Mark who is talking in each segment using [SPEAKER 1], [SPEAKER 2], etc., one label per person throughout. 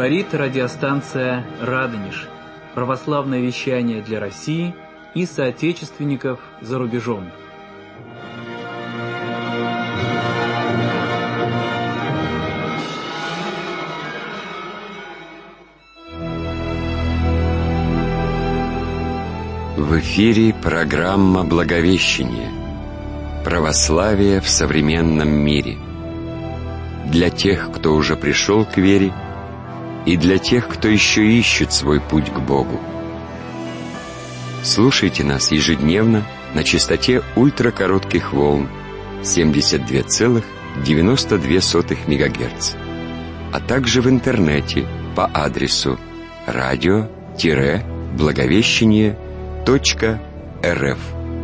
[SPEAKER 1] Говорит радиостанция «Радонеж». Православное вещание для России и соотечественников за рубежом.
[SPEAKER 2] В эфире программа «Благовещение. Православие в современном мире». Для тех, кто уже пришел к вере, и для тех, кто еще ищет свой путь к Богу. Слушайте нас ежедневно на частоте ультракоротких волн 72,92 МГц, а также в интернете по адресу radio-благовещение.рф.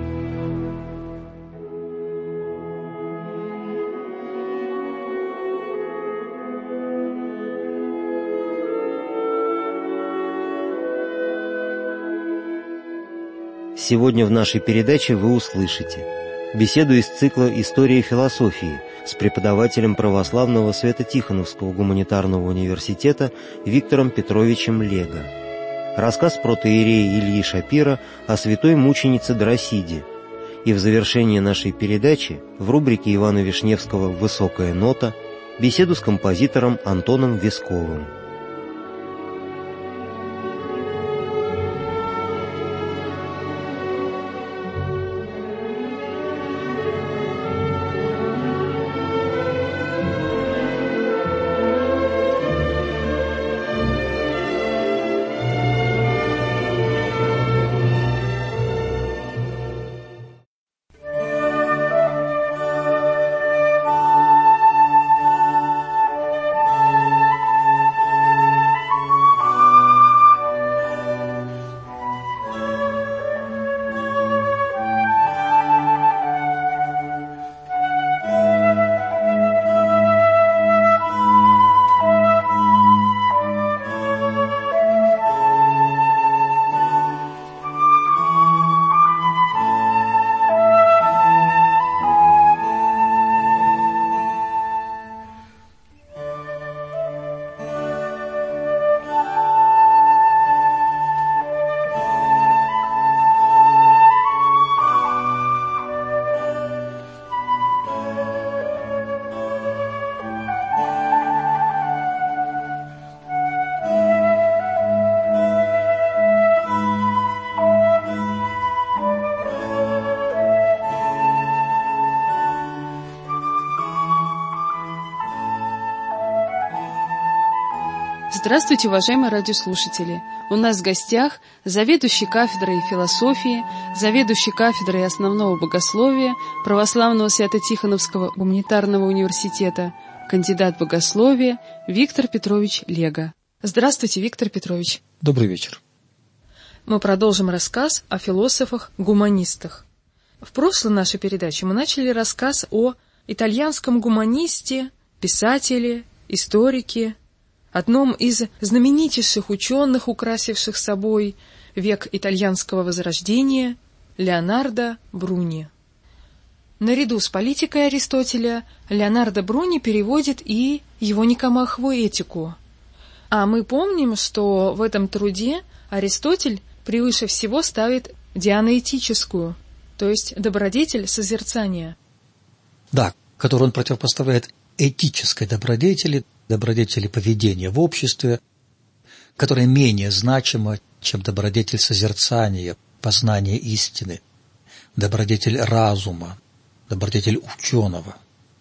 [SPEAKER 3] Сегодня в нашей передаче вы услышите беседу из цикла «История философии» с преподавателем православного Свято-Тихоновского гуманитарного университета Виктором Петровичем Лего, рассказ протоиерея Ильи Шапира о святой мученице Дросиде, и в завершении нашей передачи в рубрике Ивана Вишневского «Высокая нота» беседу с композитором Антоном Висковым.
[SPEAKER 4] Здравствуйте, уважаемые радиослушатели! У нас в гостях заведующий кафедрой философии, заведующий кафедрой основного богословия Православного Свято-Тихоновского гуманитарного университета, кандидат богословия Виктор Петрович Лего. Здравствуйте, Виктор Петрович!
[SPEAKER 5] Добрый вечер!
[SPEAKER 4] Мы продолжим рассказ о философах-гуманистах. В прошлой нашей передаче мы начали рассказ о итальянском гуманисте, писателе, историке, одном из знаменитейших ученых, украсивших собой век итальянского возрождения, Леонардо Бруни. Наряду с политикой Аристотеля Леонардо Бруни переводит и его Никомахову этику. А мы помним, что в этом труде Аристотель превыше всего ставит дианоэтическую, то есть добродетель созерцания.
[SPEAKER 5] Да, которую он противопоставляет этической добродетели, добродетели поведения в обществе, которая менее значима, чем добродетель созерцания, познания истины, добродетель разума, добродетель ученого.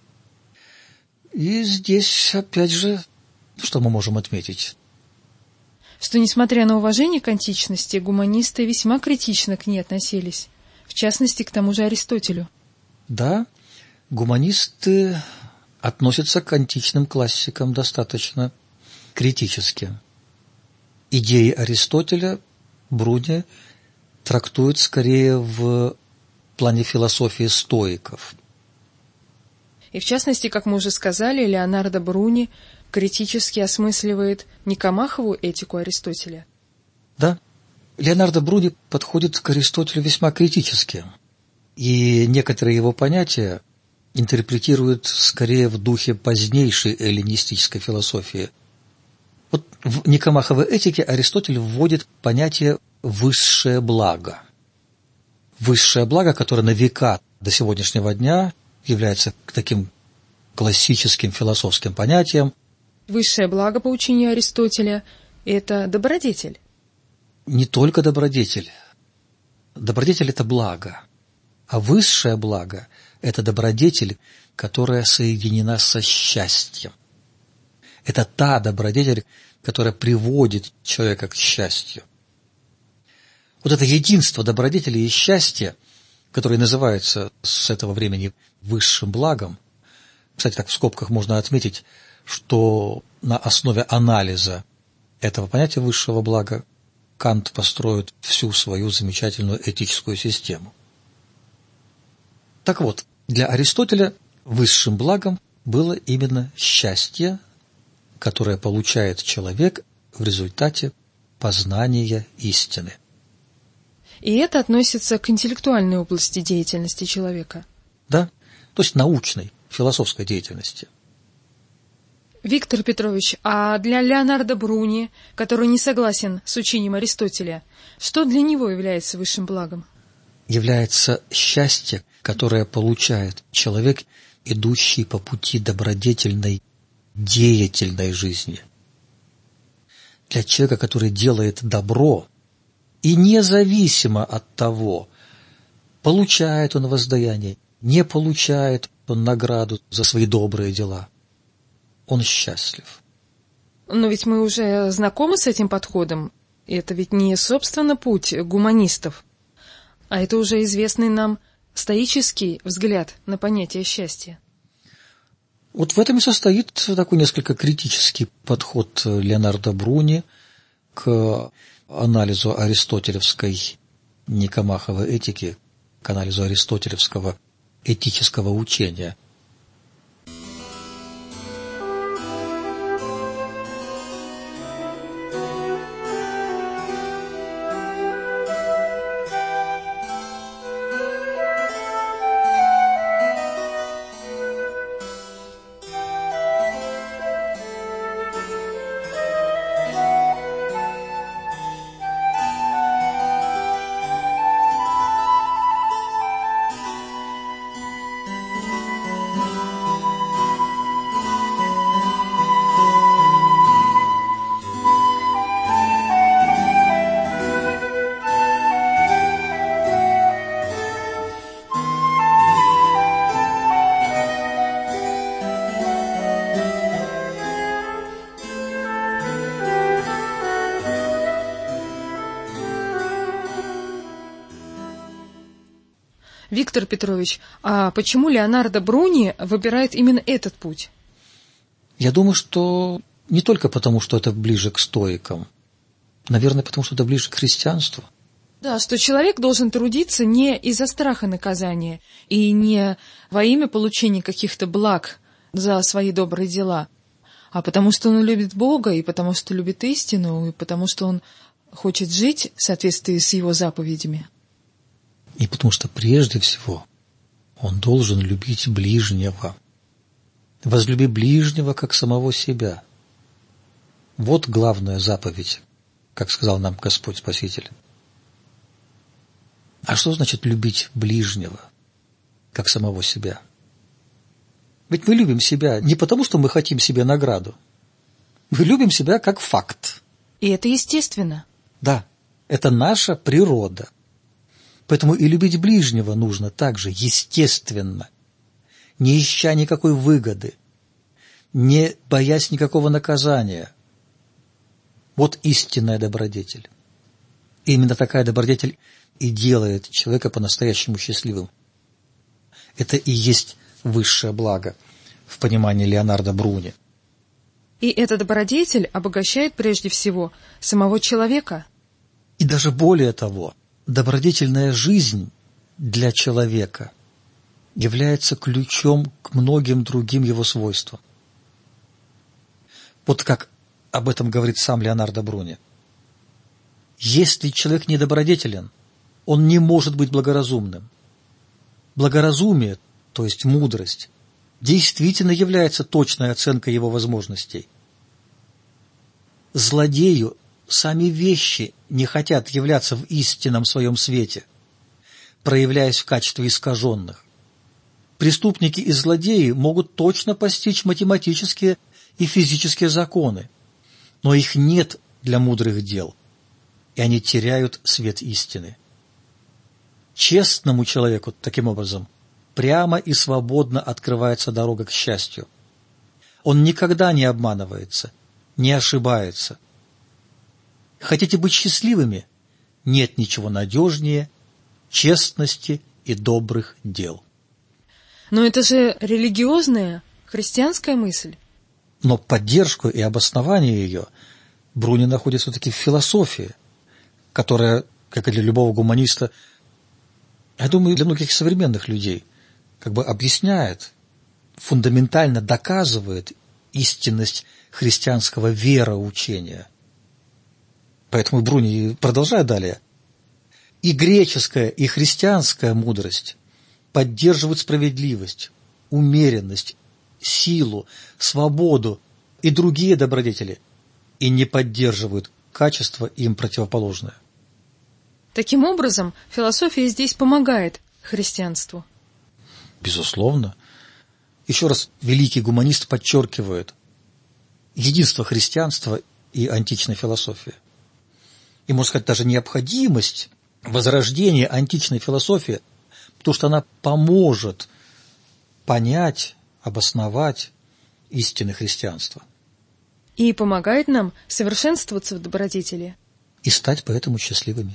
[SPEAKER 5] И здесь, опять же, что мы можем отметить?
[SPEAKER 4] Что, несмотря на уважение к античности, гуманисты весьма критично к ней относились, в частности, к тому же Аристотелю.
[SPEAKER 5] Да, гуманисты относятся к античным классикам достаточно критически. Идеи Аристотеля Бруни трактует скорее в плане философии стоиков.
[SPEAKER 4] И в частности, как мы уже сказали, Леонардо Бруни критически осмысливает Никомахову этику Аристотеля.
[SPEAKER 5] Да, Леонардо Бруни подходит к Аристотелю весьма критически, и некоторые его понятия интерпретирует скорее в духе позднейшей эллинистической философии. Вот В Никомаховой этике Аристотель вводит понятие «высшее благо». Высшее благо, которое на века до сегодняшнего дня является таким классическим философским понятием.
[SPEAKER 4] Высшее благо по учению Аристотеля – это добродетель.
[SPEAKER 5] Не только добродетель. Добродетель – это благо. А высшее благо – это добродетель, которая соединена со счастьем. Это та добродетель, которая приводит человека к счастью. Вот это единство добродетели и счастья, которое называется с этого времени высшим благом. Кстати, так в скобках можно отметить, что на основе анализа этого понятия высшего блага Кант построит всю свою замечательную этическую систему. Так вот, для Аристотеля высшим благом было именно счастье, которое получает человек в результате познания истины.
[SPEAKER 4] И это относится к интеллектуальной области деятельности человека.
[SPEAKER 5] Да, то есть научной, философской деятельности.
[SPEAKER 4] Виктор Петрович, а для Леонардо Бруни, который не согласен с учением Аристотеля, что для него является высшим благом?
[SPEAKER 5] Является счастье, которое получает человек, идущий по пути добродетельной, деятельной жизни. Для человека, который делает добро, и независимо от того, получает он воздаяние, не получает он награду за свои добрые дела, он счастлив.
[SPEAKER 4] Но ведь мы уже знакомы с этим подходом. Это ведь не, собственно, путь гуманистов, а это уже известный нам стоический взгляд на понятие счастья.
[SPEAKER 5] Вот в этом и состоит такой несколько критический подход Леонардо Бруни к анализу аристотелевской Никомаховой этики, к анализу аристотелевского этического учения.
[SPEAKER 4] Виктор Петрович, а почему Леонардо Бруни выбирает именно этот путь?
[SPEAKER 5] Я думаю, что не только потому, что это ближе к стоикам. Наверное, потому что это ближе к христианству.
[SPEAKER 4] Да, что человек должен трудиться не из-за страха наказания и не во имя получения каких-то благ за свои добрые дела, а потому что он любит Бога, и потому что любит истину, и потому что он хочет жить в соответствии с его заповедями.
[SPEAKER 5] И потому что прежде всего он должен любить ближнего. Возлюби ближнего, как самого себя. Вот главная заповедь, как сказал нам Господь Спаситель. А что значит любить ближнего, как самого себя? Ведь мы любим себя не потому, что мы хотим себе награду. Мы любим себя как факт.
[SPEAKER 4] И это естественно.
[SPEAKER 5] Да, это наша природа. Поэтому и любить ближнего нужно также естественно, не ища никакой выгоды, не боясь никакого наказания. Вот истинная добродетель. И именно такая добродетель и делает человека по-настоящему счастливым. Это и есть высшее благо в понимании Леонардо Бруни.
[SPEAKER 4] И эта добродетель обогащает прежде всего самого человека.
[SPEAKER 5] И даже более того, добродетельная жизнь для человека является ключом к многим другим его свойствам. Вот как об этом говорит сам Леонардо Бруни. Если человек недобродетелен, он не может быть благоразумным. Благоразумие, то есть мудрость, действительно является точной оценкой его возможностей. злодею сами вещи не хотят являться в истинном своем свете, проявляясь в качестве искаженных. Преступники и злодеи могут точно постичь математические и физические законы, но их нет для мудрых дел, и они теряют свет истины. Честному человеку, таким образом, прямо и свободно открывается дорога к счастью. Он никогда не обманывается, не ошибается. Хотите быть счастливыми? Нет ничего надежнее честности и добрых дел.
[SPEAKER 4] Но это же религиозная, христианская мысль.
[SPEAKER 5] Но поддержку и обоснование ее Бруни находит все-таки в философии, которая, как и для любого гуманиста, я думаю, для многих современных людей, как бы объясняет, фундаментально доказывает истинность христианского вероучения. Поэтому Бруни продолжает далее. И греческая, и христианская мудрость поддерживают справедливость, умеренность, силу, свободу и другие добродетели, и не поддерживают качество им противоположное.
[SPEAKER 4] Таким образом, философия здесь помогает христианству.
[SPEAKER 5] Безусловно. Еще раз, великий гуманист подчеркивает единство христианства и античной философии. И, можно сказать, даже необходимость возрождения античной философии, потому что она поможет понять, обосновать истины христианства.
[SPEAKER 4] И помогает нам совершенствоваться в добродетели.
[SPEAKER 5] И стать поэтому счастливыми.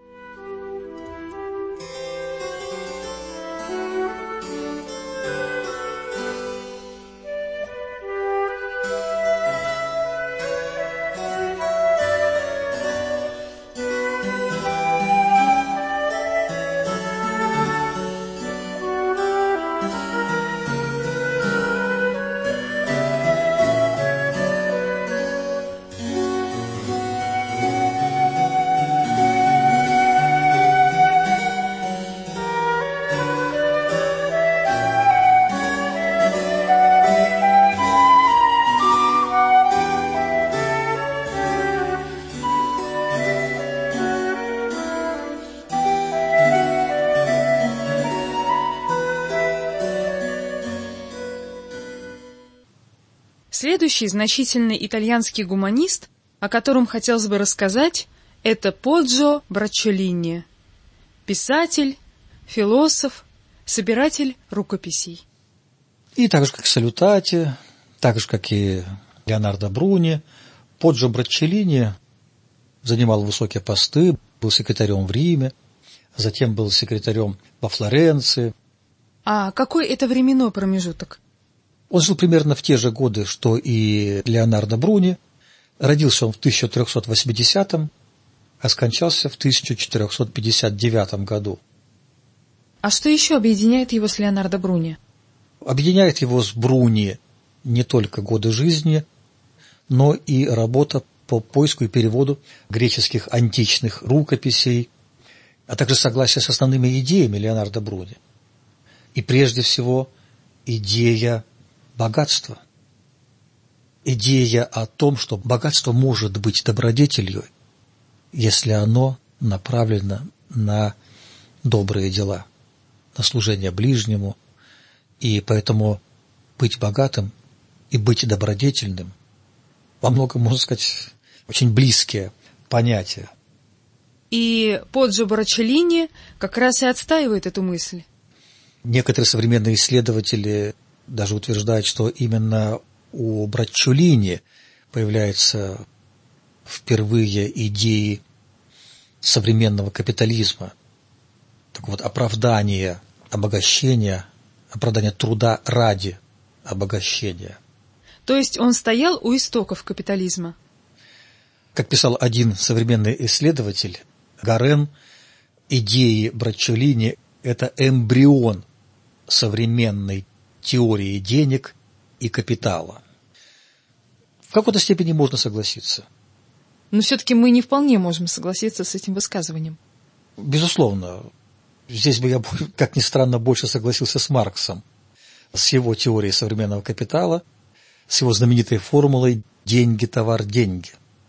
[SPEAKER 4] Следующий значительный итальянский гуманист, о котором хотелось бы рассказать, это Поджо Браччолини, писатель, философ, собиратель рукописей.
[SPEAKER 5] И так же, как Салютати, так же, как и Леонардо Бруни, Поджо Браччолини занимал высокие посты, был секретарем в Риме, затем был секретарем во Флоренции. А
[SPEAKER 4] какой это временной промежуток?
[SPEAKER 5] Он жил примерно в те же годы, что и Леонардо Бруни. Родился он в 1380-м, а скончался в 1459 году.
[SPEAKER 4] А что еще объединяет его с Леонардо Бруни?
[SPEAKER 5] Объединяет его с Бруни не только годы жизни, но и работа по поиску и переводу греческих античных рукописей, а также согласие с основными идеями Леонардо Бруни. И прежде всего идея богатство. Идея о том, что богатство может быть добродетелью, если оно направлено на добрые дела, на служение ближнему. И поэтому быть богатым и быть добродетельным во многом, можно сказать, очень близкие понятия.
[SPEAKER 4] И Поджо Браччолини как раз и отстаивает эту мысль.
[SPEAKER 5] Некоторые современные исследователи даже утверждают, что именно у Браччолини появляются впервые идеи современного капитализма, так вот, оправдание обогащения, оправдание труда ради обогащения.
[SPEAKER 4] То есть он стоял у истоков капитализма?
[SPEAKER 5] Как писал один современный исследователь, Гарен, идеи Браччолини – это эмбрион современной теории денег и капитала. В какой-то степени можно согласиться.
[SPEAKER 4] Но все-таки мы не вполне можем согласиться с этим высказыванием.
[SPEAKER 5] Безусловно. Здесь бы я, как ни странно, больше согласился с Марксом, с его теорией современного капитала, с его знаменитой формулой «деньги, товар, деньги».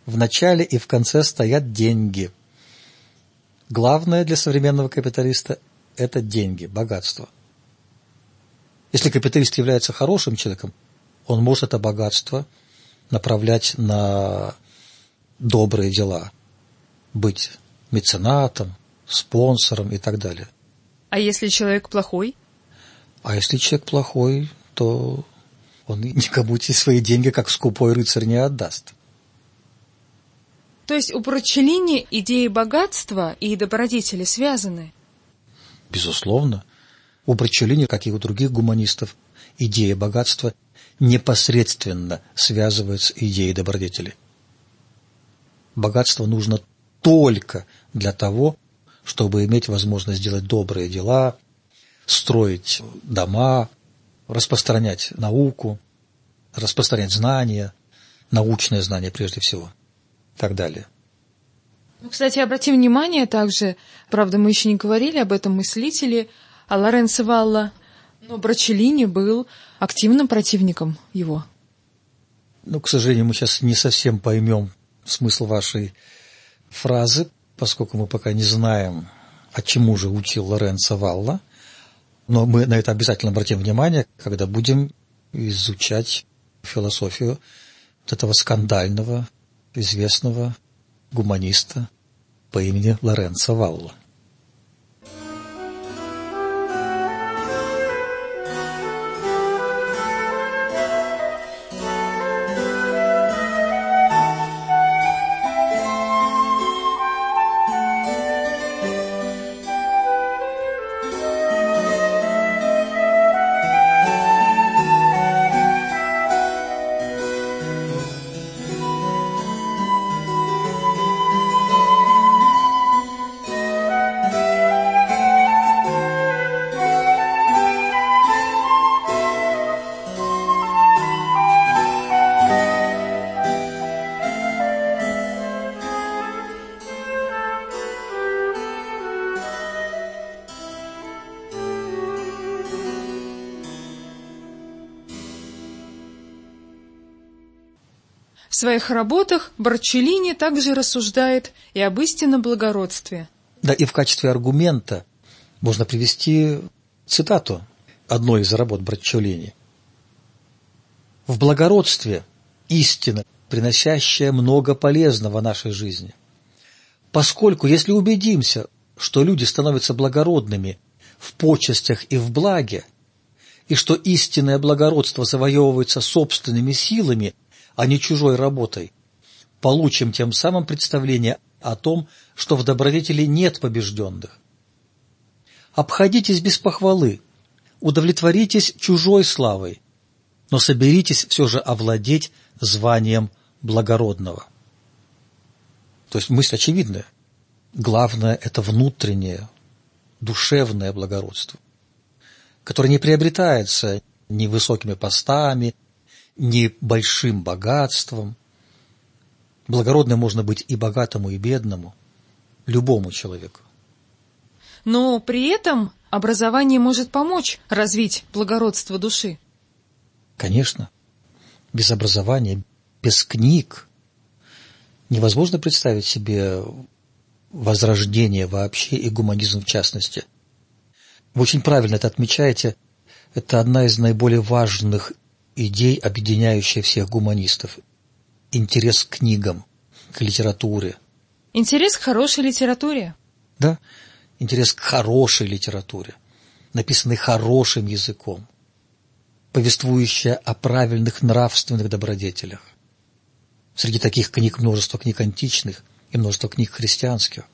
[SPEAKER 5] В начале и в конце стоят деньги. Главное для современного капиталиста – это деньги, богатство. Если капиталист является хорошим человеком, он может это богатство направлять на добрые дела, быть меценатом, спонсором и так далее.
[SPEAKER 4] А если человек плохой?
[SPEAKER 5] А если человек плохой, то он никому эти свои деньги, как скупой рыцарь, не отдаст.
[SPEAKER 4] То есть у Брачеллини идеи богатства и добродетели связаны?
[SPEAKER 5] Безусловно. У Брачеллини, как и у других гуманистов, идея богатства непосредственно связывается с идеей добродетели. Богатство нужно только для того, чтобы иметь возможность делать добрые дела, строить дома, распространять науку, распространять знания, научные знания прежде всего, и так далее.
[SPEAKER 4] Кстати, обратим внимание также, правда, мы еще не говорили об этом мыслителе, о Лоренцо Валла, но Брачеллини был активным противником его.
[SPEAKER 5] К сожалению, мы сейчас не совсем поймем смысл вашей фразы, поскольку мы пока не знаем, а чему же учил Лоренцо Валла, но мы на это обязательно обратим внимание, когда будем изучать философию вот этого скандального, известного гуманиста по имени Лоренцо Валла.
[SPEAKER 4] В своих работах Брачеллини также рассуждает и об истинном благородстве.
[SPEAKER 5] Да, и в качестве аргумента можно привести цитату одной из работ Брачеллини. «В благородстве истина, приносящая много полезного нашей жизни. Поскольку, если убедимся, что люди становятся благородными в почестях и в благе, и что истинное благородство завоевывается собственными силами, а не чужой работой, получим тем самым представление о том, что в добродетели нет побежденных. Обходитесь без похвалы, удовлетворитесь чужой славой, но соберитесь все же овладеть званием благородного». То есть мысль очевидная. Главное – это внутреннее, душевное благородство, которое не приобретается ни высокими постами, ни большим богатством. Благородным можно быть и богатому, и бедному, любому человеку.
[SPEAKER 4] Но при этом образование может помочь развить благородство души.
[SPEAKER 5] Конечно, без образования, без книг невозможно представить себе возрождение вообще и гуманизм в частности. Вы очень правильно это отмечаете. Это одна из наиболее важных идей, объединяющая всех гуманистов. Интерес к книгам, к литературе.
[SPEAKER 4] Интерес к хорошей литературе.
[SPEAKER 5] Да, интерес к хорошей литературе, написанной хорошим языком, повествующая о правильных нравственных добродетелях. Среди таких книг множество книг античных и множество книг христианских.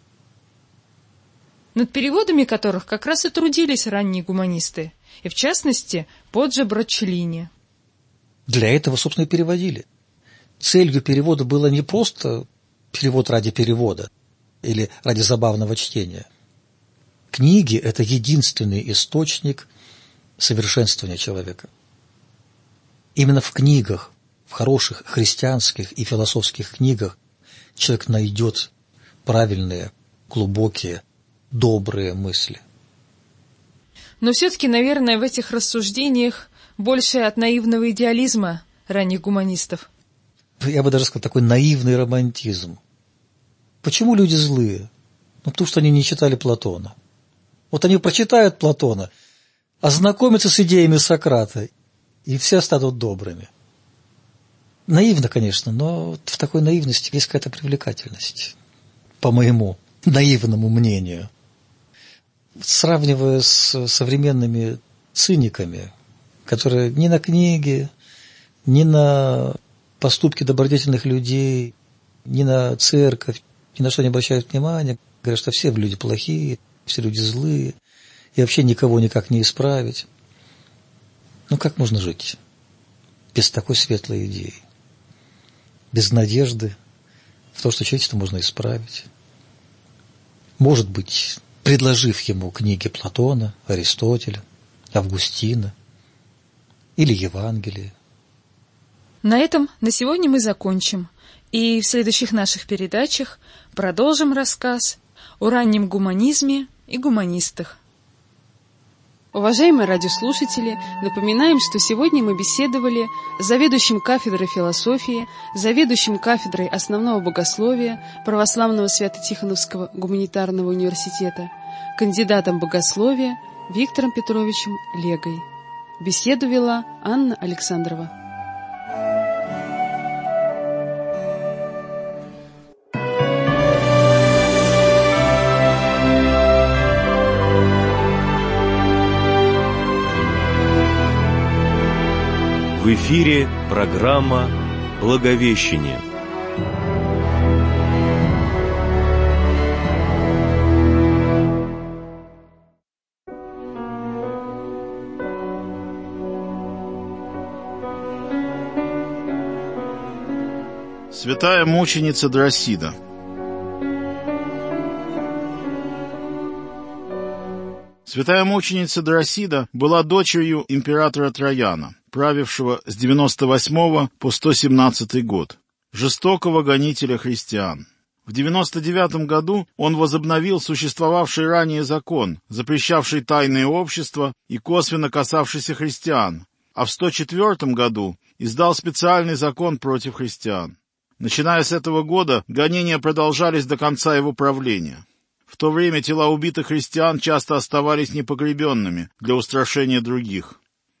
[SPEAKER 4] Над переводами которых как раз и трудились ранние гуманисты, и в частности Поджо Брачеллини.
[SPEAKER 5] Для этого, собственно, и переводили. Целью перевода было не просто перевод ради перевода или ради забавного чтения. Книги – это единственный источник совершенствования человека. Именно в книгах, в хороших христианских и философских книгах человек найдет правильные, глубокие, добрые мысли.
[SPEAKER 4] Но все-таки, наверное, в этих рассуждениях больше от наивного идеализма ранних гуманистов.
[SPEAKER 5] я бы даже сказал, такой наивный романтизм. Почему люди злые? Ну, потому что они не читали Платона. Вот они прочитают Платона, ознакомятся с идеями Сократа, и все станут добрыми. Наивно, конечно, но в такой наивности есть какая-то привлекательность, по моему наивному мнению. Сравнивая с современными циниками, которые ни на книги, ни на поступки добродетельных людей, ни на церковь, ни на что не обращают внимания, говорят, что все люди плохие, все люди злые, и вообще никого никак не исправить. Ну, как можно жить без такой светлой идеи? Без надежды в то, что человечество можно исправить. Может быть, предложив ему книги Платона, Аристотеля, Августина или Евангелие.
[SPEAKER 4] На этом на сегодня мы закончим, и в следующих наших передачах продолжим рассказ о раннем гуманизме и гуманистах. Уважаемые радиослушатели, напоминаем, что сегодня мы беседовали с заведующим кафедрой философии, заведующим кафедрой основного богословия Православного Свято-Тихоновского гуманитарного университета, кандидатом богословия Виктором Петровичем Легой. Беседу вела Анна Александрова.
[SPEAKER 6] В эфире программа «Благовещение».
[SPEAKER 7] Святая мученица Дросида. Святая мученица Дросида была дочерью императора Трояна, правившего с 98 по 117 год, жестокого гонителя христиан. В 99 году он возобновил существовавший ранее закон, запрещавший тайные общества и косвенно касавшийся христиан, а в 104 году издал специальный закон против христиан. Начиная с этого года гонения продолжались до конца его правления. В то время тела убитых христиан часто оставались непогребенными для устрашения других.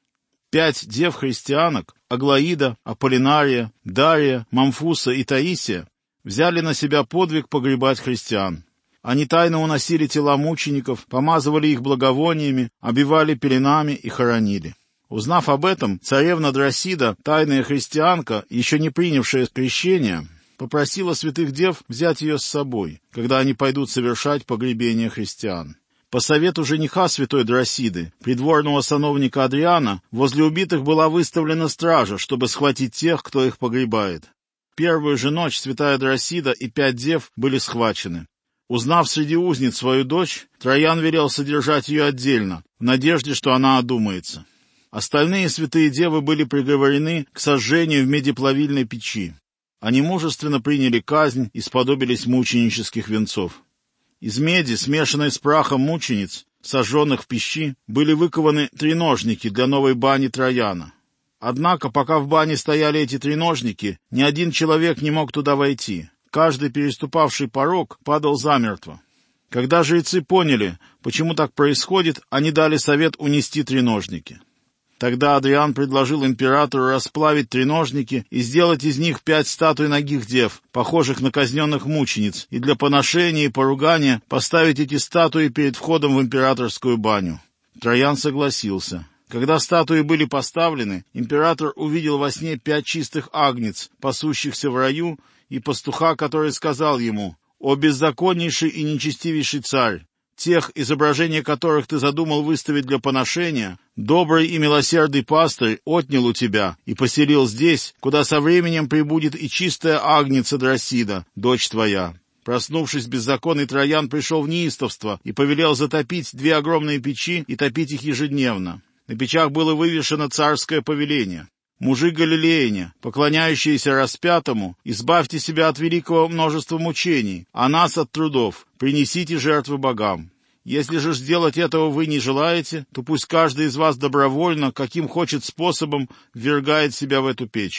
[SPEAKER 7] 5 дев-христианок — Аглаида, Аполлинария, Дария, Мамфуса и Таисия — взяли на себя подвиг погребать христиан. Они тайно уносили тела мучеников, помазывали их благовониями, обвивали пеленами и хоронили. Узнав об этом, царевна Дросида, тайная христианка, еще не принявшая крещения, попросила святых дев взять ее с собой, когда они пойдут совершать погребение христиан. По совету жениха святой Дросиды, придворного сановника Адриана, возле убитых была выставлена стража, чтобы схватить тех, кто их погребает. Первую же ночь святая Дросида и 5 дев были схвачены. Узнав среди узниц свою дочь, Троян велел содержать ее отдельно, в надежде, что она одумается. Остальные святые девы были приговорены к сожжению в медиплавильной печи. Они мужественно приняли казнь и сподобились мученических венцов. Из меди, смешанной с прахом мучениц, сожженных в печи, были выкованы треножники для новой бани Трояна. Однако, пока в бане стояли эти треножники, ни один человек не мог туда войти. Каждый переступавший порог падал замертво. Когда жрецы поняли, почему так происходит, они дали совет унести треножники. Тогда Адриан предложил императору расплавить треножники и сделать из них 5 статуй нагих дев, похожих на казненных мучениц, и для поношения и поругания поставить эти статуи перед входом в императорскую баню. Троян согласился. Когда статуи были поставлены, император увидел во сне 5 чистых агнец, пасущихся в раю, и пастуха, который сказал ему: «О беззаконнейший и нечестивейший царь! Тех, изображения которых ты задумал выставить для поношения, добрый и милосердный пастырь отнял у тебя и поселил здесь, куда со временем прибудет и чистая агнеца Дросида, дочь твоя». Проснувшись, беззаконный Троян пришел в неистовство и повелел затопить 2 огромные печи и топить их ежедневно. На печах было вывешено царское повеление: «Мужи галилеяне, поклоняющиеся распятому, избавьте себя от великого множества мучений, а нас от трудов, принесите жертвы богам. Если же сделать этого вы не желаете, то пусть каждый из вас добровольно, каким хочет способом, ввергает себя в эту печь».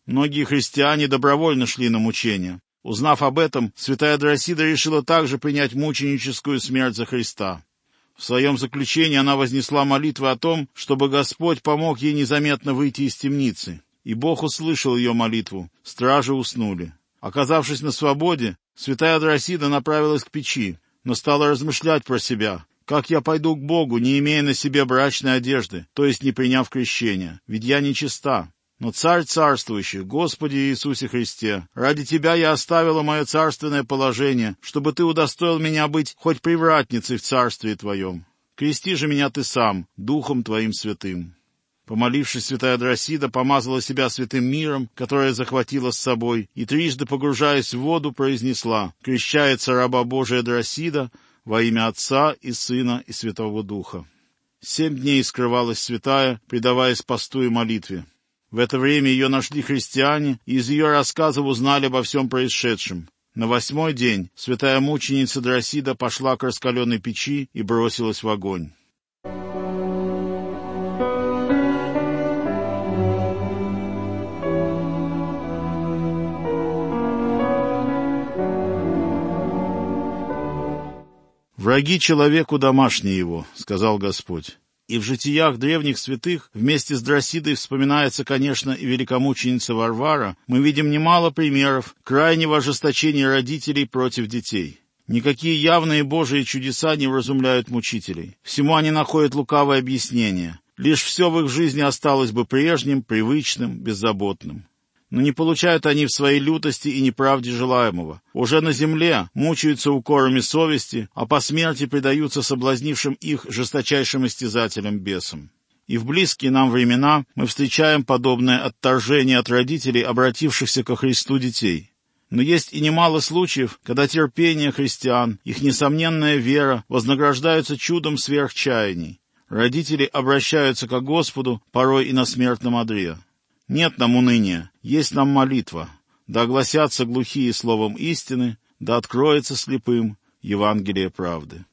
[SPEAKER 7] Многие христиане добровольно шли на мучения. Узнав об этом, святая Дросида решила также принять мученическую смерть за Христа. В своем заключении она вознесла молитву о том, чтобы Господь помог ей незаметно выйти из темницы. И Бог услышал ее молитву, стражи уснули. Оказавшись на свободе, святая Дросида направилась к печи, но стала размышлять про себя. «Как я пойду к Богу, не имея на себе брачной одежды, то есть не приняв крещения? Ведь я нечиста. Но Царь царствующий, Господи Иисусе Христе, ради Тебя я оставила мое царственное положение, чтобы Ты удостоил меня быть хоть привратницей в Царстве Твоем. Крести же меня Ты сам, Духом Твоим Святым». Помолившись, святая Дросида помазала себя святым миром, которое захватила с собой, и трижды, погружаясь в воду, произнесла: «Крещается раба Божия Дросида во имя Отца и Сына и Святого Духа». 7 дней скрывалась святая, предаваясь посту и молитве. В это время ее нашли христиане, и из ее рассказов узнали обо всем происшедшем. На 8-й день святая мученица Дросида пошла к раскаленной печи и бросилась в огонь. «Враги человеку домашние его», — сказал Господь. И в житиях древних святых вместе с Дросидой вспоминается, конечно, и великомученица Варвара. Мы видим немало примеров крайнего ожесточения родителей против детей. Никакие явные Божии чудеса не вразумляют мучителей. Всему они находят лукавое объяснение. Лишь все в их жизни осталось бы прежним, привычным, беззаботным. Но не получают они в своей лютости и неправде желаемого. Уже на земле мучаются укорами совести, а по смерти предаются соблазнившим их жесточайшим истязателям бесам. И в близкие нам времена мы встречаем подобное отторжение от родителей, обратившихся ко Христу детей. Но есть и немало случаев, когда терпение христиан, их несомненная вера вознаграждаются чудом сверх чаяний. Родители обращаются ко Господу порой и на смертном одре. Нет нам уныния, есть нам молитва. Да огласятся глухие словом истины, да откроется слепым Евангелие правды.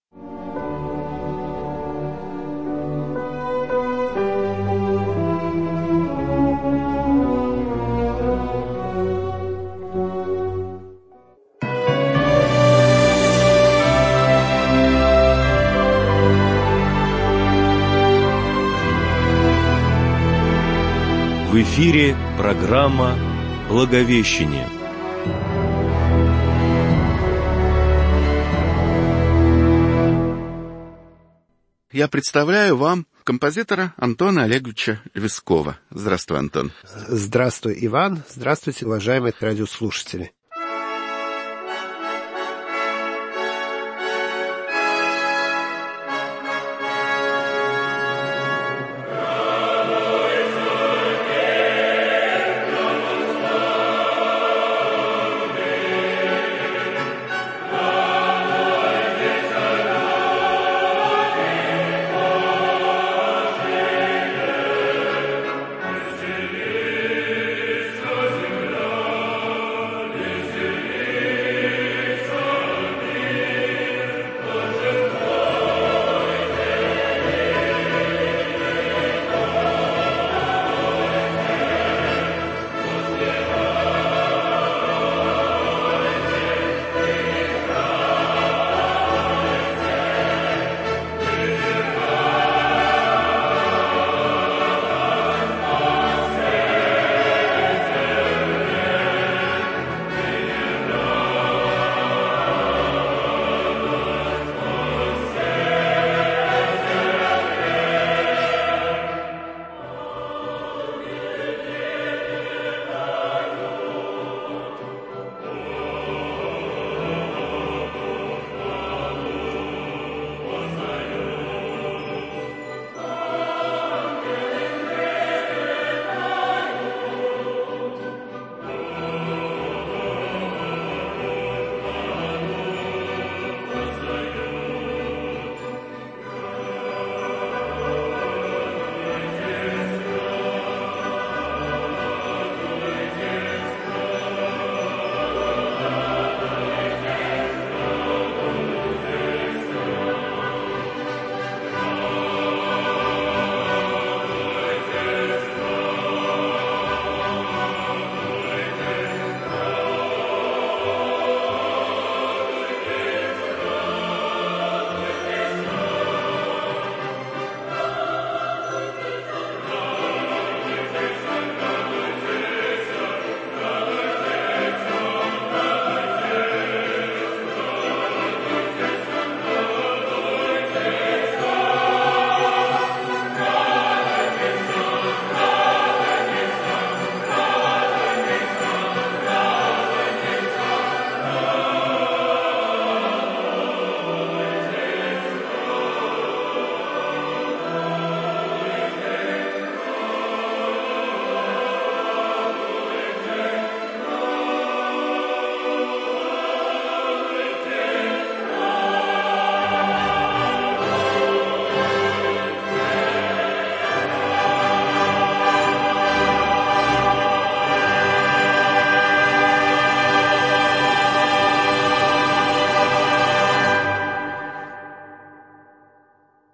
[SPEAKER 6] В эфире программа «Благовещение».
[SPEAKER 8] Я представляю вам композитора Антона Олеговича Львискова. Здравствуй, Антон.
[SPEAKER 9] Здравствуй, Иван. Здравствуйте, уважаемые радиослушатели.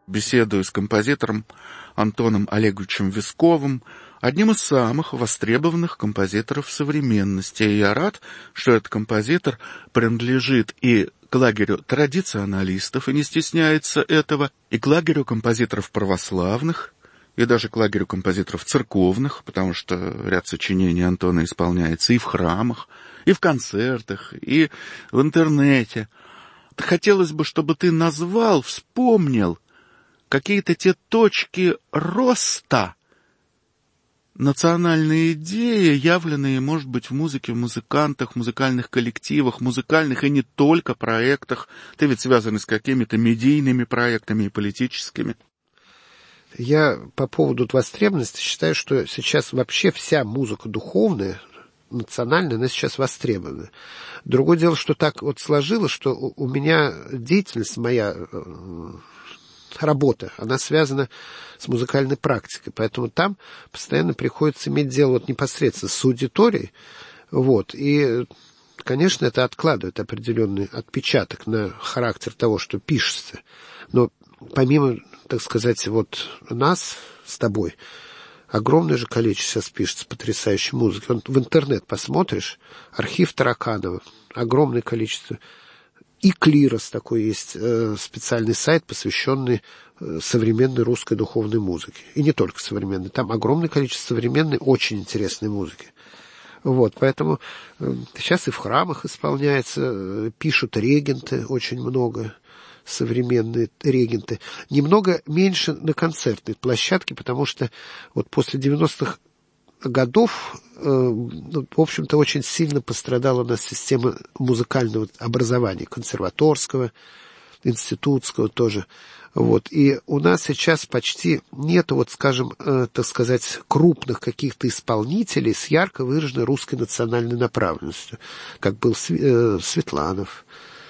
[SPEAKER 8] беседую с композитором Антоном Олеговичем Висковым, одним из самых востребованных композиторов современности. И я рад, что этот композитор принадлежит и к лагерю традиционалистов, и не стесняется этого, и к лагерю композиторов православных, и даже к лагерю композиторов церковных, потому что ряд сочинений Антона исполняется и в храмах, и в концертах, и в интернете. Хотелось бы, чтобы ты назвал, вспомнил какие-то те точки роста национальной идеи, явленные, может быть, в музыке, в музыкантах, в музыкальных коллективах, музыкальных и не только проектах. Ты ведь связан с какими-то медийными проектами и политическими.
[SPEAKER 9] Я по поводу востребованности считаю, что сейчас вообще вся музыка духовная, национальная, она сейчас востребована. Другое дело, что так вот сложилось, что у меня деятельность моя, работа, она связана с музыкальной практикой, поэтому там постоянно приходится иметь дело вот непосредственно с аудиторией, вот, и, конечно, это откладывает определенный отпечаток на характер того, что пишется, но помимо, так сказать, вот нас с тобой, огромное же количество сейчас пишется потрясающей музыки. Вот в интернет посмотришь, архив Тараканова, огромное количество. И Клирос такой есть, специальный сайт, посвященный современной русской духовной музыке. И не только современной. Там огромное количество современной, очень интересной музыки. Вот, поэтому сейчас и в храмах исполняется, пишут регенты очень много, современные регенты. Немного меньше на концертной площадке, потому что вот после 90-х годов, в общем-то, очень сильно пострадала у нас система музыкального образования, консерваторского, институтского тоже. Вот. И у нас сейчас почти нет, вот, скажем, так сказать, крупных каких-то исполнителей с ярко выраженной русской национальной направленностью, как был Светланов,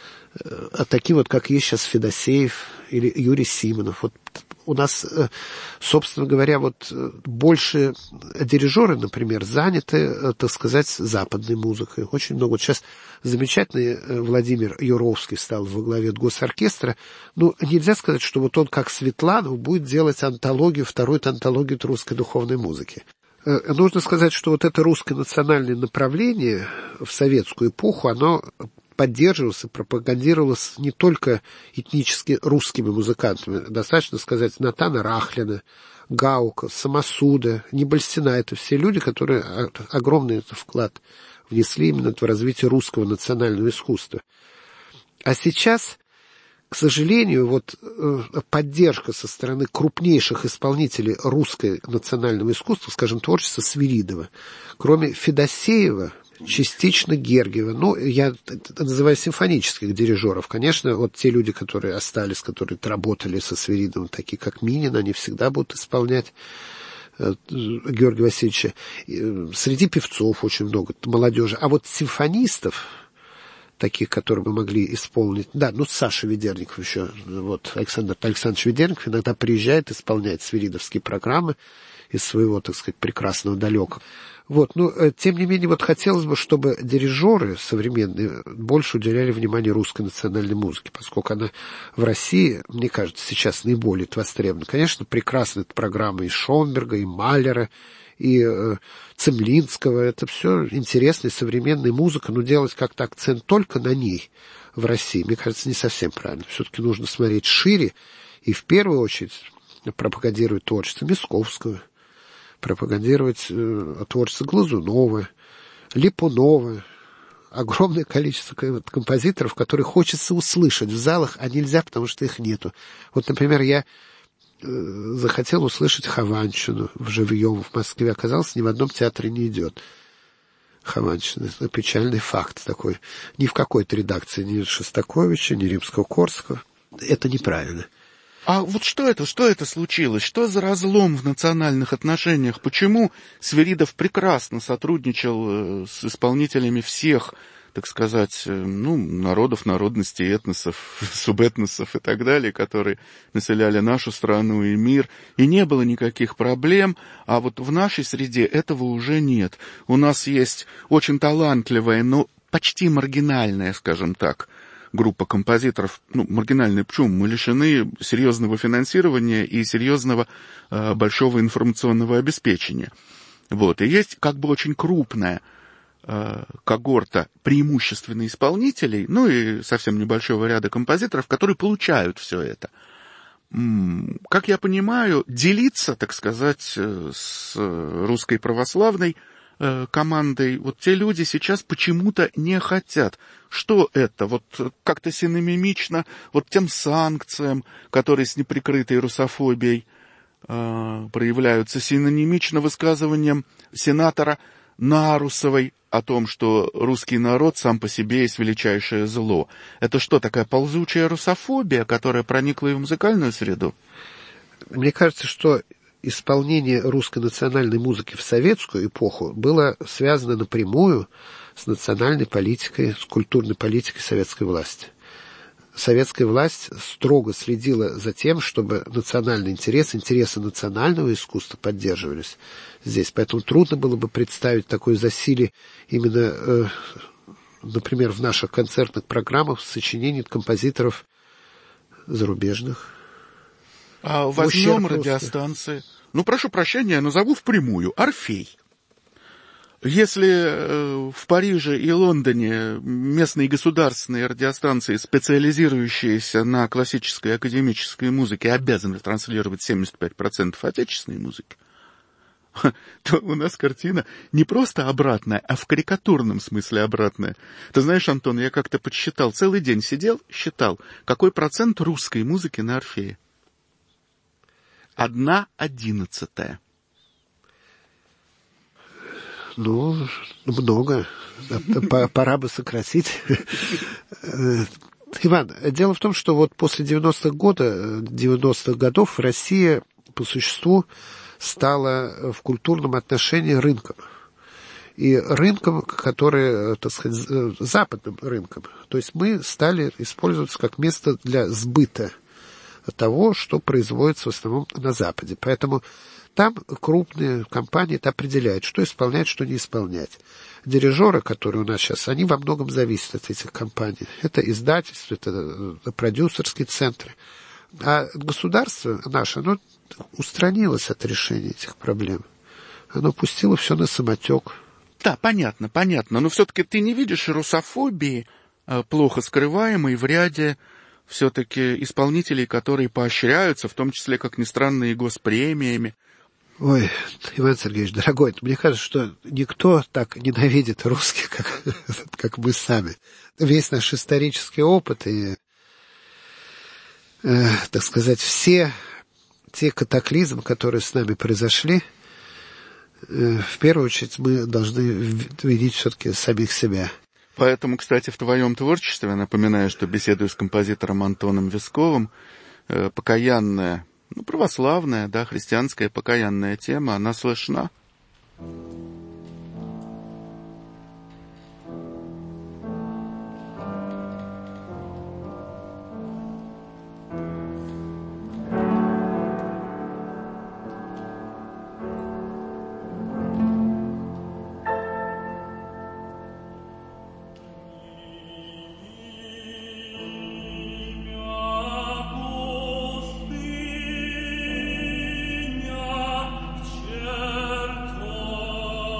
[SPEAKER 9] а такие вот, как есть сейчас Федосеев или Юрий Симонов. Вот у нас, собственно говоря, вот больше дирижеры, например, заняты, так сказать, западной музыкой. Очень много. Вот сейчас замечательный Владимир Юровский стал во главе госоркестра. Ну, нельзя сказать, что вот он, как Светланов, будет делать антологию, вторую антологию русской духовной музыки. Нужно сказать, что вот это русское национальное направление в советскую эпоху, оно поддерживалось и пропагандировалось не только этнически русскими музыкантами. Достаточно сказать Натана Рахлина, Гаука, Самосуда, Небольстина. Это все люди, которые огромный вклад внесли именно в развитие русского национального искусства. А сейчас, к сожалению, вот поддержка со стороны крупнейших исполнителей русского национального искусства, скажем, творчества Свиридова, кроме Федосеева, частично Гергиева, ну, я называю симфонических дирижеров. Конечно, вот те люди, которые остались, которые работали со Свиридовым, такие как Минин, они всегда будут исполнять Георгия Васильевича. Среди певцов очень много молодежи. А вот симфонистов, таких, которые бы могли исполнить... Да, ну, Саша Ведерников еще, вот, Александр Александрович Ведерников иногда приезжает, исполняет свиридовские программы из своего, так сказать, прекрасного далека. Вот, ну, тем не менее, вот хотелось бы, чтобы дирижеры современные больше уделяли внимание русской национальной музыке, поскольку она в России, мне кажется, сейчас наиболее востребована. Конечно, прекрасны программы и Шомберга, и Малера, и Цемлинского. Это все интересная современная музыка, но делать как-то акцент только на ней в России, мне кажется, не совсем правильно. Все-таки нужно смотреть шире и в первую очередь пропагандировать творчество Мясковского, пропагандировать творчество Глазунова, Липунова. Огромное количество композиторов, которые хочется услышать в залах, а нельзя, потому что их нету. Вот, например, я захотел услышать Хованщину в Живьем в Москве. Оказалось, ни в одном театре не идет Хованщина. Это печальный факт такой. Ни в какой-то редакции ни Шостаковича, ни Римского-Корского. Это неправильно.
[SPEAKER 8] А вот что это случилось? Что за разлом в национальных отношениях? Почему Свиридов прекрасно сотрудничал с исполнителями всех, так сказать, ну, народов, народностей, этносов, субэтносов и так далее, которые населяли нашу страну и мир, и не было никаких проблем, а вот в нашей среде этого уже нет. У нас есть очень талантливая, но почти маргинальная, скажем так, группа композиторов, маргинальные. Почему? Мы лишены серьезного финансирования и серьезного большого информационного обеспечения. Вот. И есть как бы очень крупная когорта преимущественно исполнителей, и совсем небольшого ряда композиторов, которые получают все это. Как я понимаю, делиться, так сказать, с русской православной командой, вот те люди сейчас почему-то не хотят. Что это? Вот как-то синонимично вот тем санкциям, которые с неприкрытой русофобией проявляются, синонимично высказыванием сенатора Нарусовой о том, что русский народ сам по себе есть величайшее зло. Это что, такая ползучая русофобия, которая проникла и в музыкальную среду?
[SPEAKER 9] Мне кажется, что исполнение русской национальной музыки в советскую эпоху было связано напрямую с национальной политикой, с культурной политикой советской власти. Советская власть строго следила за тем, чтобы национальный интерес, интересы национального искусства поддерживались здесь. Поэтому трудно было бы представить такое засилие именно, например, в наших концертных программах сочинений композиторов зарубежных.
[SPEAKER 8] А возьмем радиостанции. Прошу прощения, назову впрямую. Орфей. Если в Париже и Лондоне местные государственные радиостанции, специализирующиеся на классической и академической музыке, обязаны транслировать 75% отечественной музыки, то у нас картина не просто обратная, а в карикатурном смысле обратная. Ты знаешь, Антон, я как-то подсчитал, целый день сидел, считал, какой процент русской музыки на Орфее. 1/11.
[SPEAKER 9] Много. Пора бы сократить. Иван, дело в том, что вот после 90-х годов Россия по существу стала в культурном отношении рынком. И рынком, который, так сказать, западным рынком. То есть мы стали использоваться как место для сбыта того, что производится в основном на Западе. Поэтому там крупные компании определяют, что исполнять, что не исполнять. Дирижеры, которые у нас сейчас, они во многом зависят от этих компаний. Это издательства, это продюсерские центры. А государство наше, оно устранилось от решения этих проблем. Оно пустило все на самотек.
[SPEAKER 8] Да, понятно. Но все-таки ты не видишь русофобии, плохо скрываемой в ряде все-таки исполнителей, которые поощряются, в том числе, как ни странно, и госпремиями.
[SPEAKER 9] Ой, Иван Сергеевич, дорогой, мне кажется, что никто так ненавидит русских, как мы сами. Весь наш исторический опыт и, так сказать, все те катаклизмы, которые с нами произошли, в первую очередь мы должны видеть все-таки самих себя.
[SPEAKER 8] Поэтому, кстати, в твоем творчестве, напоминаю, что беседую с композитором Антоном Висковым, покаянная, православная, христианская покаянная тема, она слышна.
[SPEAKER 10] Certo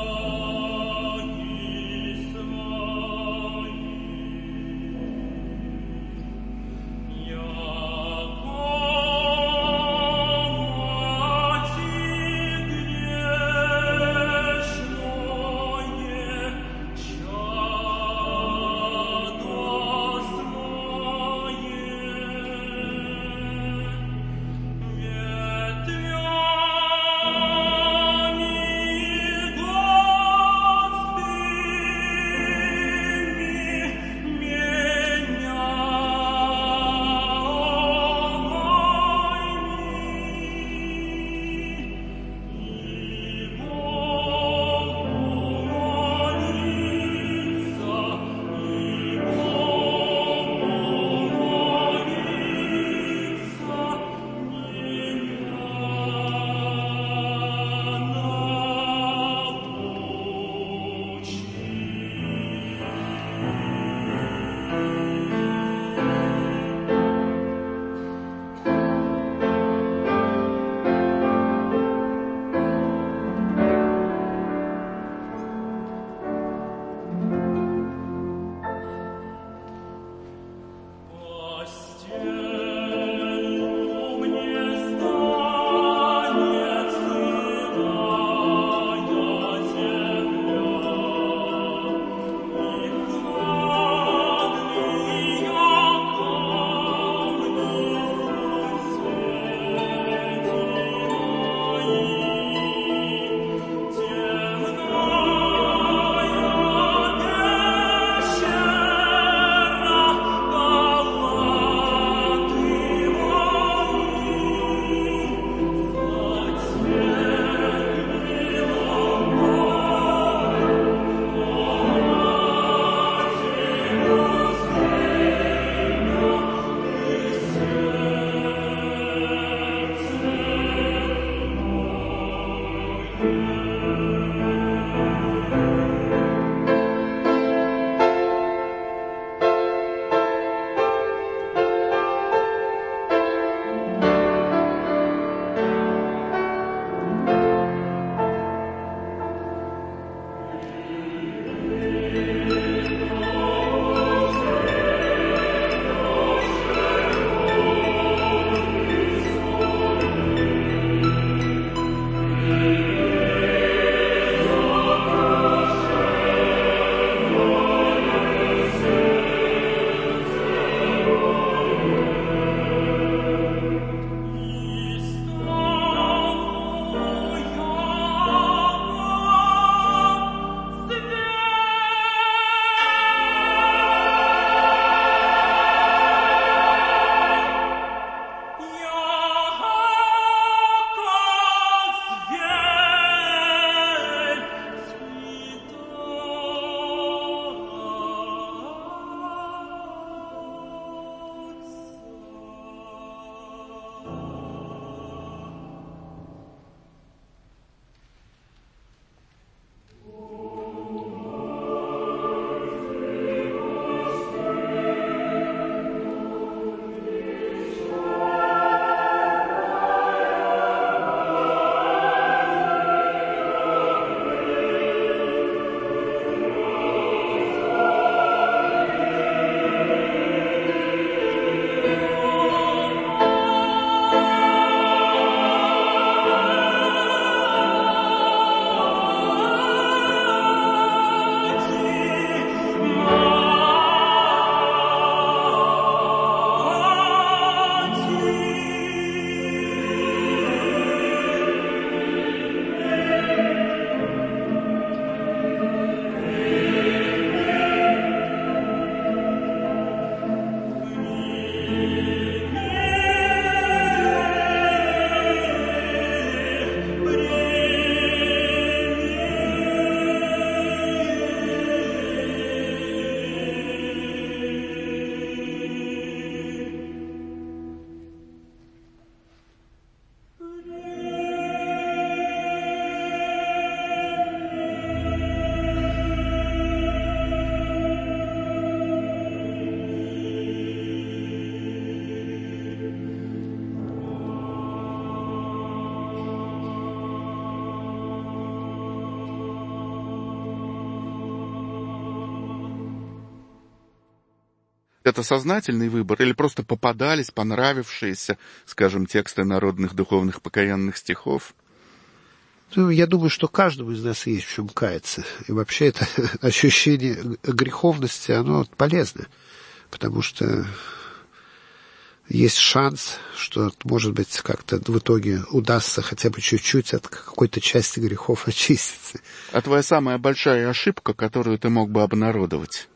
[SPEAKER 8] Это сознательный выбор или просто попадались понравившиеся, скажем, тексты народных духовных покаянных стихов?
[SPEAKER 9] Ну, я думаю, что каждому из нас есть в чем каяться. И вообще это ощущение греховности, оно полезно. Потому что есть шанс, что, может быть, как-то в итоге удастся хотя бы чуть-чуть от какой-то части грехов очиститься.
[SPEAKER 8] А твоя самая большая ошибка, которую ты мог бы обнародовать?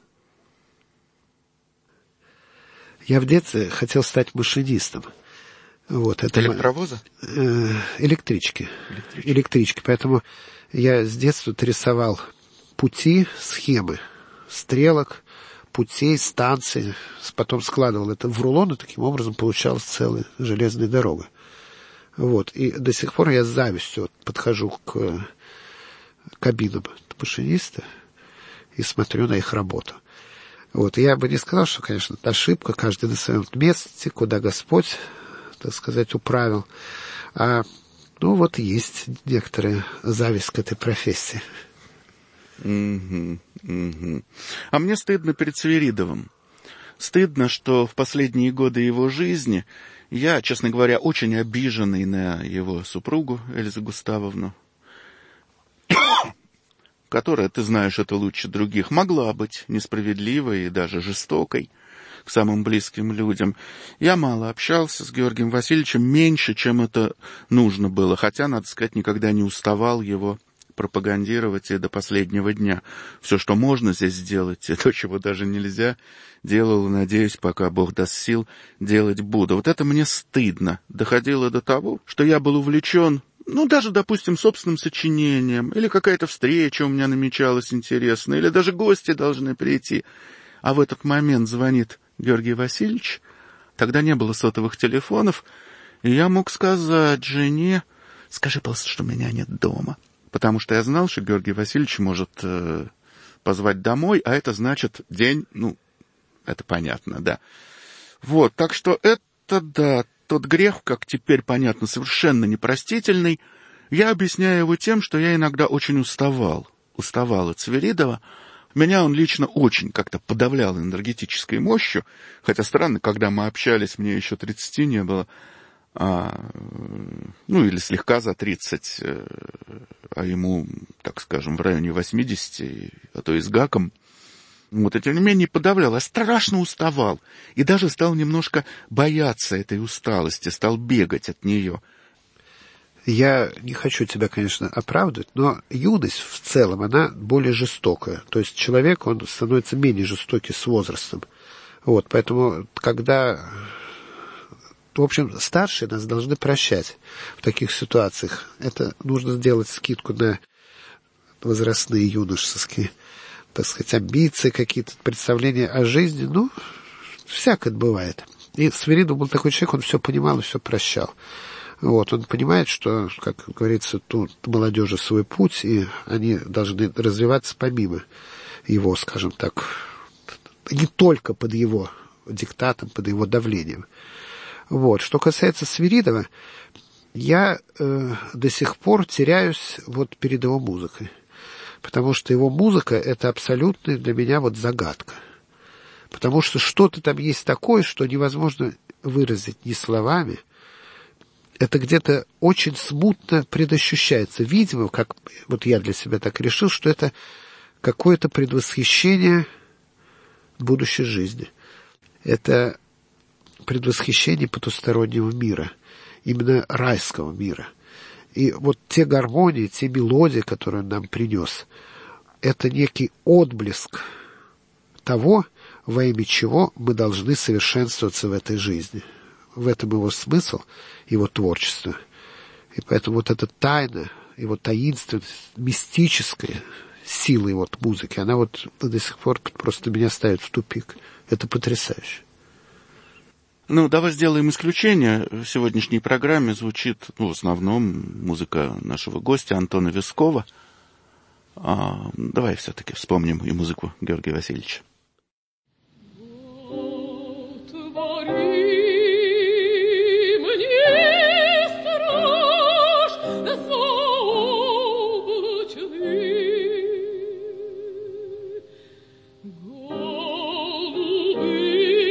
[SPEAKER 9] Я в детстве хотел стать машинистом. Вот, это
[SPEAKER 8] электровоза?
[SPEAKER 9] Электрички. Поэтому я с детства рисовал пути, схемы, стрелок, путей, станций, потом складывал это в рулон, и таким образом получалась целая железная дорога. Вот. И до сих пор я с завистью подхожу к кабинам машиниста и смотрю на их работу. Вот. Я бы не сказал, что, конечно, это ошибка, каждый на своем месте, куда Господь, так сказать, управил. А, ну, вот есть некоторая зависть к этой профессии.
[SPEAKER 8] А мне стыдно перед Свиридовым. Стыдно, что в последние годы его жизни я, честно говоря, очень обиженный на его супругу Эльзу Густавовну, которая, ты знаешь это лучше других, могла быть несправедливой и даже жестокой к самым близким людям. Я мало общался с Георгием Васильевичем, меньше, чем это нужно было, хотя, надо сказать, никогда не уставал его пропагандировать и до последнего дня. Все, что можно здесь сделать, и то, чего даже нельзя, делал, надеюсь, пока Бог даст сил, делать буду. Вот это мне стыдно. Доходило до того, что я был увлечен, ну, даже, допустим, собственным сочинением, или какая-то встреча у меня намечалась интересная, или даже гости должны прийти. А в этот момент звонит Георгий Васильевич, тогда не было сотовых телефонов, и я мог сказать жене: скажи, пожалуйста, что меня нет дома. Потому что я знал, что Георгий Васильевич может позвать домой, а это значит день, ну, это понятно, да. Вот, так что это, да, тот грех, как теперь понятно, совершенно непростительный. Я объясняю его тем, что я иногда очень уставал от Свиридова. Меня он лично очень как-то подавлял энергетической мощью, хотя странно, когда мы общались, мне еще 30 не было, ну, или слегка за 30, а ему, так скажем, в районе 80, а то и с гаком. Вот, и тем не менее подавлял, я страшно уставал, и даже стал немножко бояться этой усталости, стал бегать от нее.
[SPEAKER 9] Я не хочу тебя, конечно, оправдывать, но юность в целом, она более жестокая. То есть человек, он становится менее жестокий с возрастом. Вот, поэтому, когда... В общем, старшие нас должны прощать в таких ситуациях. Это нужно сделать скидку на возрастные, юношеские, так сказать, амбиции, какие-то представления о жизни. Ну, всякое бывает. И Свиридов был такой человек, он все понимал и все прощал. Вот, он понимает, что, как говорится, тут молодежи свой путь, и они должны развиваться помимо его, скажем так, не только под его диктатом, под его давлением. Вот. Что касается Свиридова, я до сих пор теряюсь вот перед его музыкой. Потому что его музыка — это абсолютная для меня вот загадка. Потому что что-то там есть такое, что невозможно выразить ни словами. Это где-то очень смутно предощущается. Видимо, как вот я для себя так решил, что это какое-то предвосхищение будущей жизни. Это предвосхищение потустороннего мира, именно райского мира. И вот те гармонии, те мелодии, которые он нам принес, это некий отблеск того, во имя чего мы должны совершенствоваться в этой жизни. В этом его смысл, его творчество. И поэтому вот эта тайна, его таинственность, мистическая сила его музыки, она вот до сих пор просто меня ставит в тупик. Это потрясающе.
[SPEAKER 8] Ну, давай сделаем исключение. В сегодняшней программе звучит, в основном музыка нашего гостя Антона Вискова. Давай все-таки вспомним и музыку Георгия Васильевича.
[SPEAKER 10] Голубые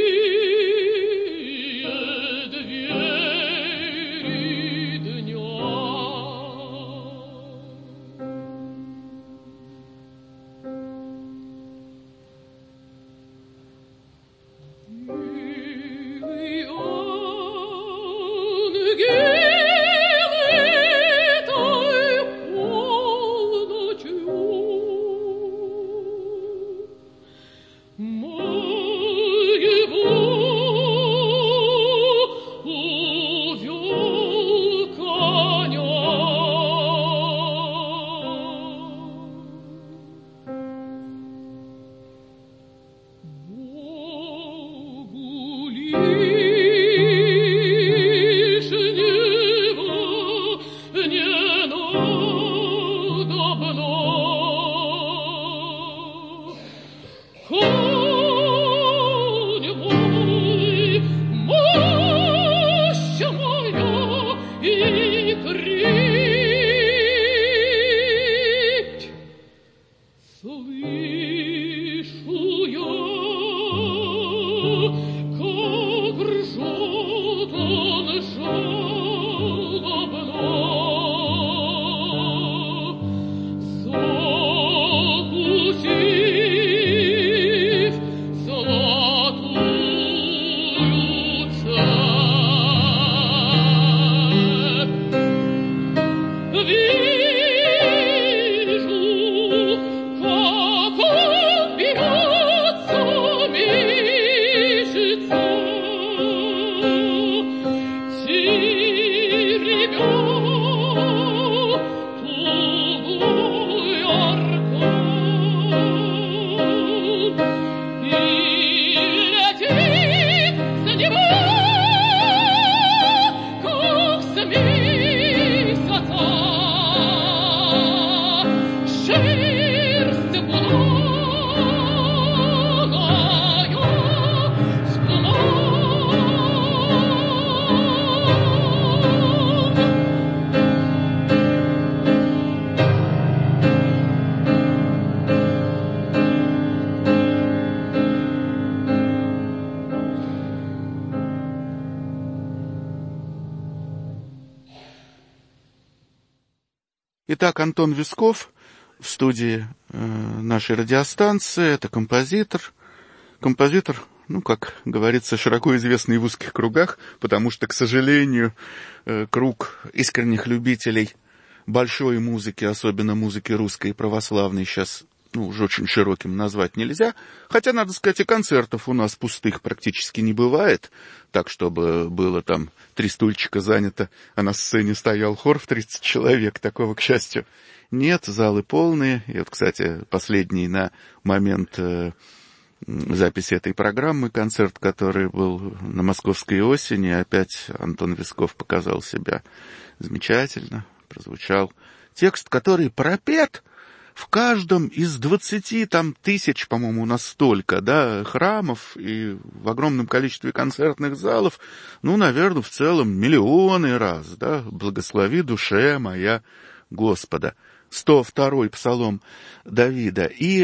[SPEAKER 8] Итак, Антон Висков в студии нашей радиостанции. Это композитор. Композитор, как говорится, широко известный в узких кругах, потому что, к сожалению, круг искренних любителей большой музыки, особенно музыки русской и православной, сейчас уже очень широким назвать нельзя. Хотя, надо сказать, и концертов у нас пустых практически не бывает. Так, чтобы было там 3 стульчика занято, а на сцене стоял хор в 30 человек. Такого, к счастью, нет. Залы полные. И вот, кстати, последний на момент записи этой программы концерт, который был на Московской осени. Опять Антон Висков показал себя замечательно. Прозвучал текст, который пропет в каждом из 20 тысяч, по-моему, у нас столько, храмов и в огромном количестве концертных залов, наверное, в целом миллионы раз, «Благослови душе моя Господа». 102-й псалом Давида. И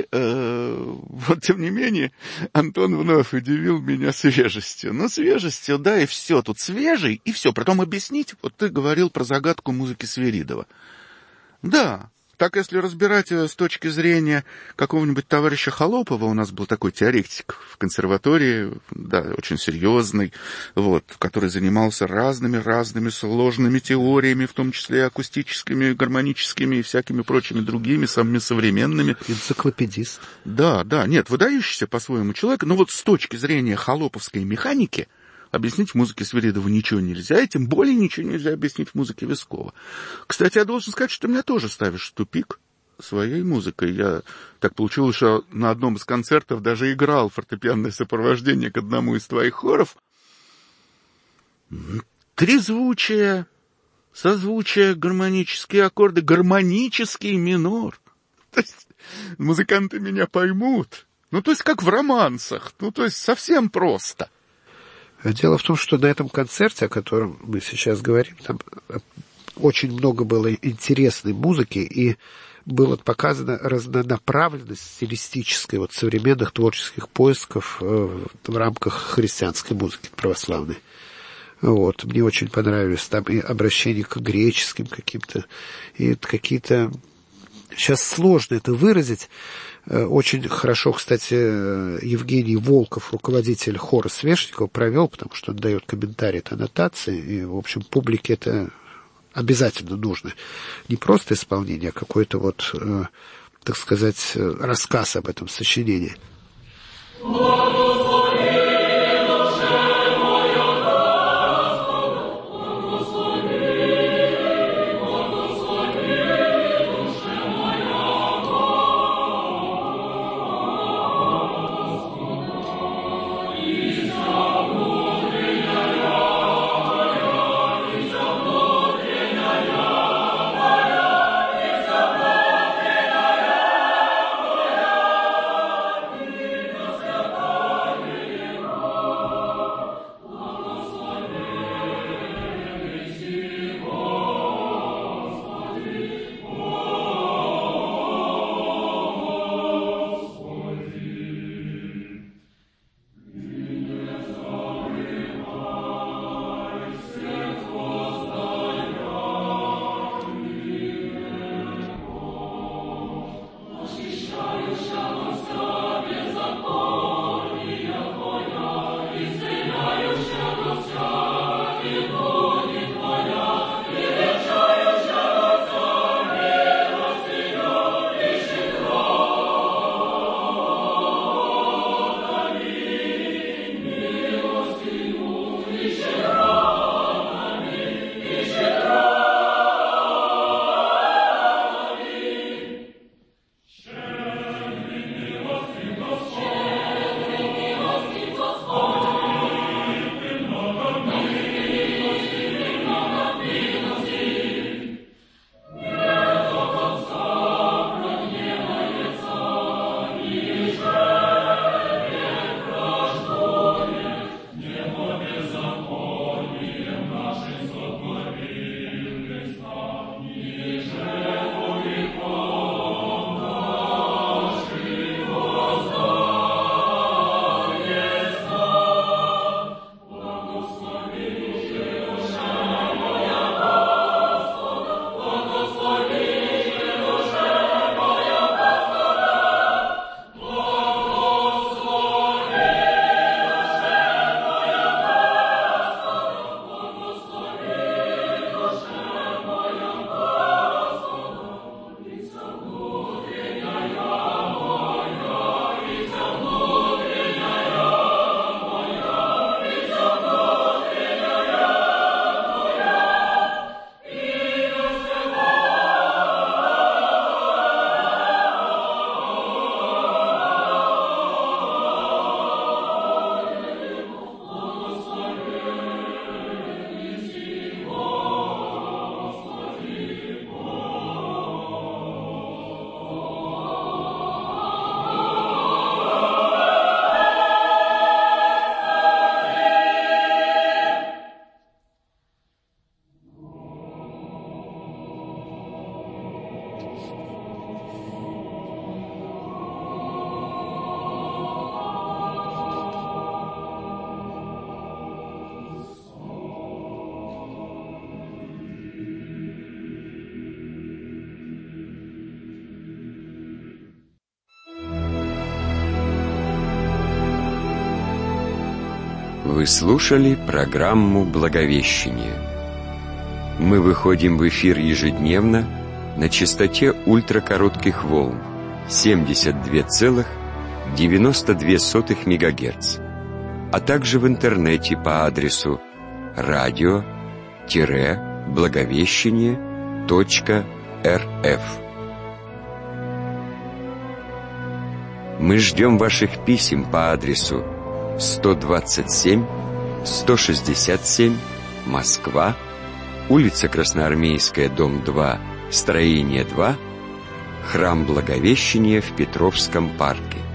[SPEAKER 8] тем не менее, Антон вновь удивил меня свежестью. Свежестью, и все тут свежий, и все. Потом объяснить, ты говорил про загадку музыки Свиридова. Да, так если разбирать с точки зрения какого-нибудь товарища Холопова, у нас был такой теоретик в консерватории, очень серьезный, который занимался разными сложными теориями, в том числе акустическими, гармоническими и всякими прочими другими, самыми современными.
[SPEAKER 9] Энциклопедист.
[SPEAKER 8] Да, нет, выдающийся по-своему человек, но с точки зрения холоповской механики объяснить в музыке Свиридова ничего нельзя, и тем более ничего нельзя объяснить в музыке Вискова. Кстати, я должен сказать, что ты меня тоже ставишь в тупик своей музыкой. Я так получилось, что на одном из концертов даже играл фортепианное сопровождение к одному из твоих хоров. Трезвучие, созвучие, гармонические аккорды, гармонический минор. То есть музыканты меня поймут. То есть как в романсах. То есть совсем просто.
[SPEAKER 9] Дело в том, что на этом концерте, о котором мы сейчас говорим, там очень много было интересной музыки, и была показана разнонаправленность стилистическая современных творческих поисков в рамках христианской музыки православной. Мне очень понравились там и обращения к греческим каким-то, и какие-то... Сейчас сложно это выразить. Очень хорошо, кстати, Евгений Волков, руководитель хора Свешникова, провел, потому что он дает комментарии от аннотации, и, в общем, публике это обязательно нужно. Не просто исполнение, а какой-то так сказать, рассказ об этом сочинении.
[SPEAKER 2] Вы слушали программу «Благовещение». Мы выходим в эфир ежедневно на частоте ультракоротких волн 72,92 МГц, а также в интернете по адресу radio-благовещение.рф. Мы ждем ваших писем по адресу 127-167, Москва, улица Красноармейская, дом 2, строение 2, Храм Благовещения в Петровском парке.